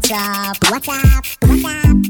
What's up? What's up? What's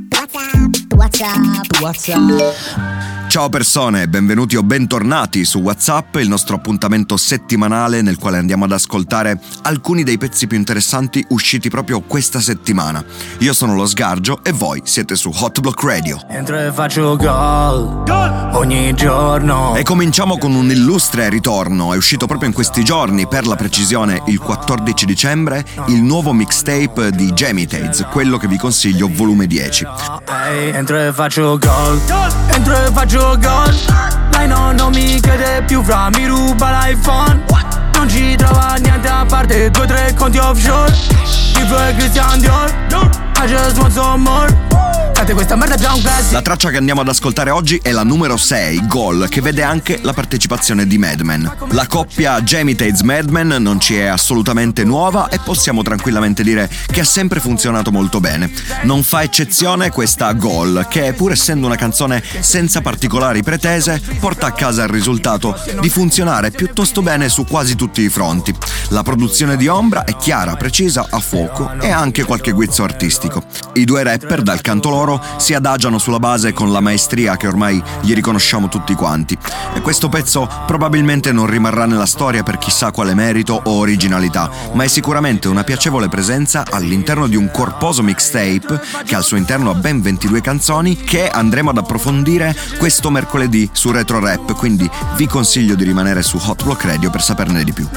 up? What's up? What's up? Ciao persone, benvenuti o bentornati su WhatsApp, il nostro appuntamento settimanale nel quale andiamo ad ascoltare alcuni dei pezzi più interessanti usciti proprio questa settimana. Io sono lo Sgargio e voi siete su Hot Block Radio. Entro e faccio gol ogni giorno. E cominciamo con un illustre ritorno. È uscito proprio in questi giorni, per la precisione il 14 dicembre, il nuovo mixtape di Gemitaids, quello che vi consiglio, volume 10. Entro e faccio gol, entro e faccio gol. Lei non mi crede più, fra mi ruba l'iPhone. Non ci trova niente a parte 2-3 conti offshore. Il flow è Christian Dior, I just want some more. Questa merda è già un classico. La traccia che andiamo ad ascoltare oggi è la numero 6, Goal, che vede anche la partecipazione di Madman. La coppia Gemitaids-Madman non ci è assolutamente nuova e possiamo tranquillamente dire che ha sempre funzionato molto bene. Non fa eccezione questa Goal, che pur essendo una canzone senza particolari pretese, porta a casa il risultato di funzionare piuttosto bene su quasi tutti i fronti. La produzione di Ombra è chiara, precisa, a fuoco e ha anche qualche guizzo artistico. I due rapper, dal canto loro, si adagiano sulla base con la maestria che ormai gli riconosciamo tutti quanti. E questo pezzo probabilmente non rimarrà nella storia per chissà quale merito o originalità, ma è sicuramente una piacevole presenza all'interno di un corposo mixtape che al suo interno ha ben 22 canzoni che andremo ad approfondire questo mercoledì su Retro Rap, quindi vi consiglio di rimanere su Hot Block Radio per saperne di più.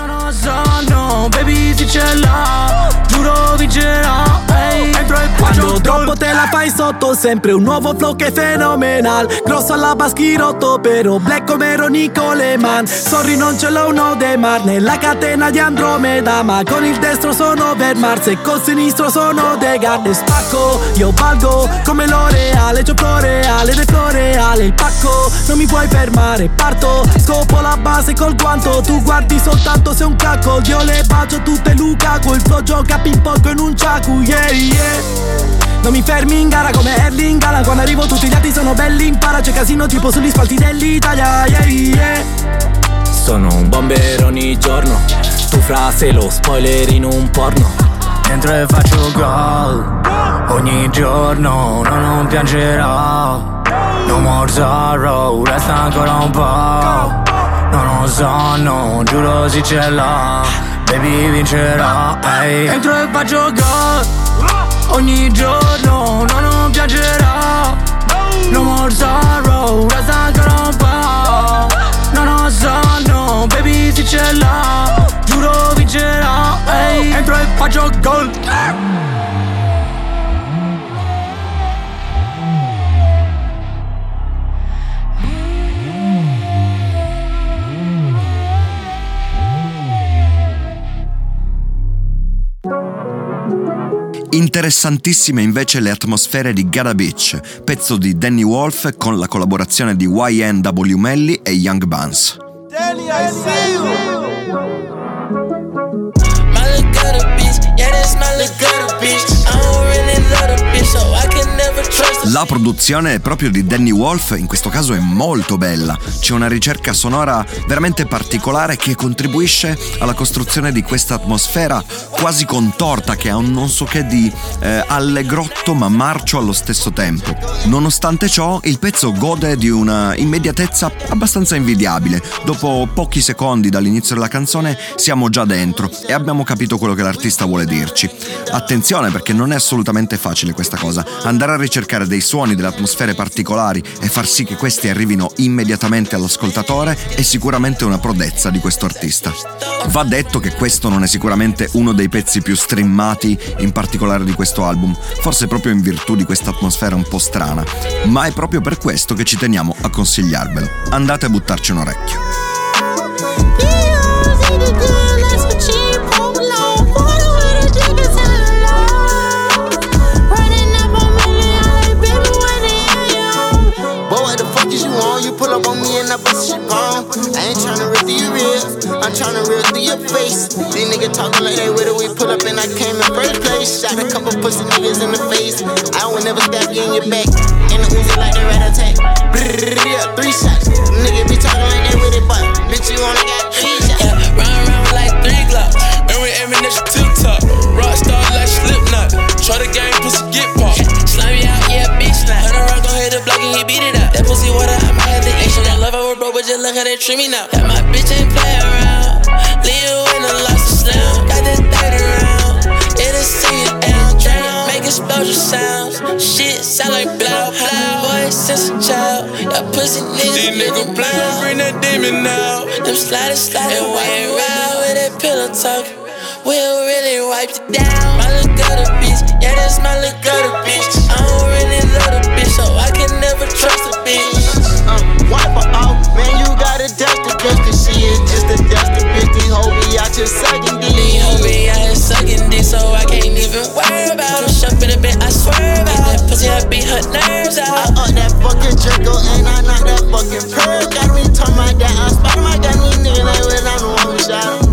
No, baby, si ce l'ha, giuro vincerà. Quando troppo te la fai sotto, sempre un nuovo flow che è fenomenal. Grosso alla baschirotto, però black come Ronnie Coleman. Sorry, non ce l'ho uno de Mar nella catena di Andromeda, ma con il destro sono Vermars e col sinistro sono De Garde. Spacco, io valgo come L'Oreale, c'ho Floreale ed è Floreale il pacco. Non mi puoi fermare, parto, scopo la base col guanto. Tu guardi soltanto se un cacco, io le bacio tutte Lukaku. Il flow gioca ping pong in un ciacu, yeah yeah. Non mi fermi in gara come Erling Haaland. Quando arrivo tutti gli altri sono belli, impara. C'è casino tipo sugli spalti dell'Italia, yeah yeah. Sono un bomber ogni giorno, tu frase lo spoiler in un porno. Entro e faccio gol ogni giorno, non piangerò. No more sorrow, resta ancora un po'. Non ho sonno, giuro si ce l'ha, baby vincerò. Entro e faccio gol ogni giorno, non piangerò. No more sorrow, resta ancora un po'. Non ho sonno, baby si ce l'ha, giuro vincerò. Entro e faccio gol. Interessantissime invece le atmosfere di Gotta Beach, pezzo di Danny Wolf con la collaborazione di YNW Melly e Young Buns. Danny, I see you. La produzione proprio di Danny Wolf in questo caso è molto bella, c'è una ricerca sonora veramente particolare che contribuisce alla costruzione di questa atmosfera quasi contorta che ha un non so che di allegrotto ma marcio allo stesso tempo. Nonostante ciò il pezzo gode di una immediatezza abbastanza invidiabile. Dopo pochi secondi dall'inizio della canzone siamo già dentro e abbiamo capito quello che l'artista vuole dirci. Attenzione, perché non è assolutamente facile questa cosa, andare a ricercare dei suoni, delle atmosfere particolari e far sì che questi arrivino immediatamente all'ascoltatore è sicuramente una prodezza di questo artista. Va detto che questo non è sicuramente uno dei pezzi più streamati, in particolare di questo album, forse proprio in virtù di questa atmosfera un po' strana, ma è proprio per questo che ci teniamo a consigliarvelo. Andate a buttarci un orecchio. Pull up on me and I bust your palm. I ain't tryna rip through your ribs, I'm tryna rip through your face. These niggas talking like they with it, we pull up and I came in first place. Shot a couple pussy niggas in the face. I would never stab you in your back. In the Uzi like the rat attack. Yeah, 3 shots. Nigga be talking like they with it, but bitch you only got 3 shots. Yeah, round around like 3 glocks. And we aiming at your tip top. Rockstar like Slipknot. Try the game wanna treat me now. Yeah, my bitch ain't play around. Leave you in a lost slam. Got that 30 round. It'll see you down. Dragon, make explosion sounds. Shit sound like blow, blow. Boy, since a child. That pussy niggas. These niggas play, bring that demon out. Them sliders, and way around with that pillow talk. We'll really wipe it down. My little gutter bitch, yeah, that's my little gutter bitch. I don't really love the bitch, so I can never trust a bitch. Wipe her off, man, you gotta dust the bitch, cause she is just a dusty bitch. These hoes be out here sucking dick. These hoes be out here sucking dick, so I can't even worry about them. Shut in a bit, I swear about that pussy, I beat her nerves out. I up that fucking Draco and I knock that fucking pearl. Got me talking about that, I spot my gun, these niggas like when I'm the one who shot him.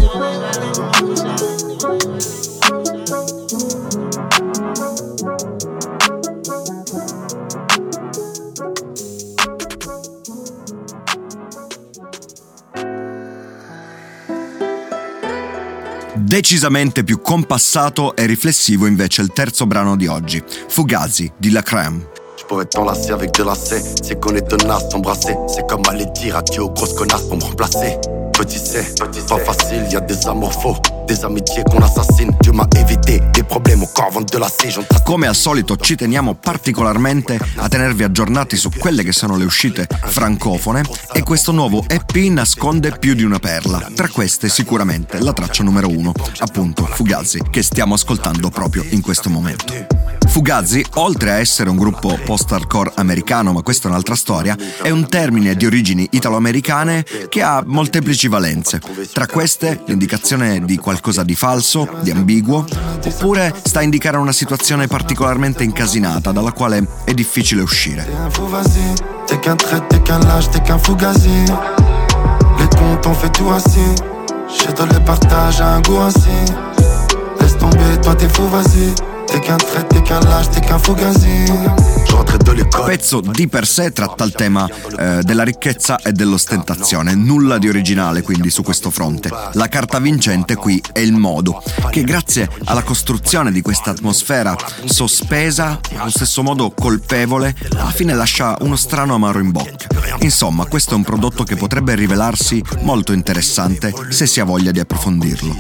Decisamente più compassato e riflessivo invece il terzo brano di oggi, Fugazi di La Crème. Je pourrais t'enlacer avec de lacets, c'est qu'on est tenace, t'embrasser. C'est comme aller dire adieu aux grosses connasses pour me remplacer. Petit c'est pas facile, y a des amours faux, des amitiés qu'on assassine. Dieu m'a évité des problèmes au corps avant de lasser. Come al solito ci teniamo particolarmente a tenervi aggiornati su quelle che sono le uscite francofone e questo nuovo EP nasconde più di una perla. Tra queste sicuramente la traccia numero 1, appunto Fugazi, che stiamo ascoltando proprio in questo momento. Fugazi, oltre a essere un gruppo post-hardcore americano, ma questa è un'altra storia, è un termine di origini italo-americane che ha molteplici valenze. Tra queste l'indicazione di qualcosa di falso, di ambiguo, oppure sta a indicare una situazione particolarmente incasinata dalla quale è difficile uscire. T'es qu'un traître, t'es qu'un lâche, t'es qu'un fugazi. Les comptes on fait tout assis. Je te les partage à un goût ainsi. Laisse tomber, toi t'es fou, vas-y. T'es qu'un traître, t'es qu'un lâche, t'es qu'un fugazi. Il pezzo di per sé tratta il tema della ricchezza e dell'ostentazione, nulla di originale quindi su questo fronte. La carta vincente qui è il modo, che grazie alla costruzione di questa atmosfera sospesa, allo stesso modo colpevole, alla fine lascia uno strano amaro in bocca. Insomma, questo è un prodotto che potrebbe rivelarsi molto interessante se si ha voglia di approfondirlo.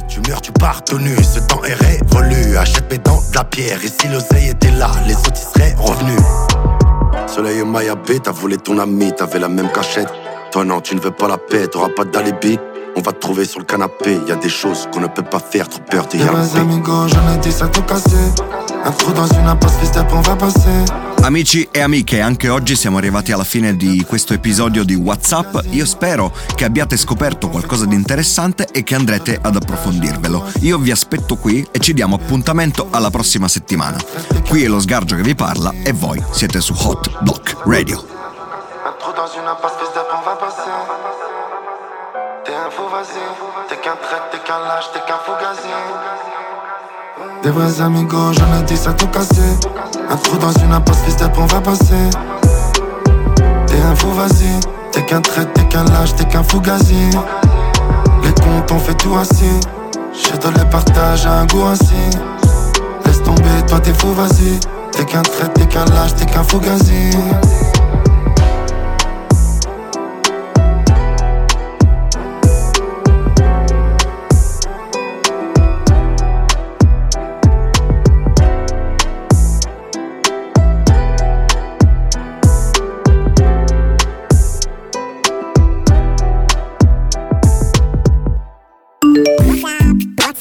Soleil et maille à B, t'as volé ton ami, t'avais la même cachette. Toi non, tu ne veux pas la paix, t'auras pas d'alibi. On va te trouver sur le canapé, y a des choses qu'on ne peut pas faire, trop peur de y aller. Amigos, j'en ai dit ça tout cassé. Un trou dans une impasse, fils on va passer. Amici e amiche, anche oggi siamo arrivati alla fine di questo episodio di WhatsApp. Io spero che abbiate scoperto qualcosa di interessante e che andrete ad approfondirvelo. Io vi aspetto qui e ci diamo appuntamento alla prossima settimana. Qui è lo Sgargio che vi parla e voi siete su Hot Block Radio. Un trou dans une impasse, fils on va passer. T'es un fou, vas-y. T'es qu'un traître, t'es qu'un lâche, t'es qu'un fugazi. Des vrais amigos, j'en ai dit ça tout cassé. Un trou dans une impasse, fils on va passer. T'es un fou, vas-y. T'es qu'un traître, t'es qu'un lâche, t'es qu'un fugazi. Les comptes on fait tout assis. Je te les partage à un goût ainsi. Laisse tomber, toi t'es fou, vas-y. T'es qu'un traître, t'es qu'un lâche, t'es qu'un fugazi.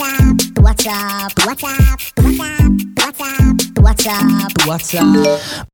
What's up?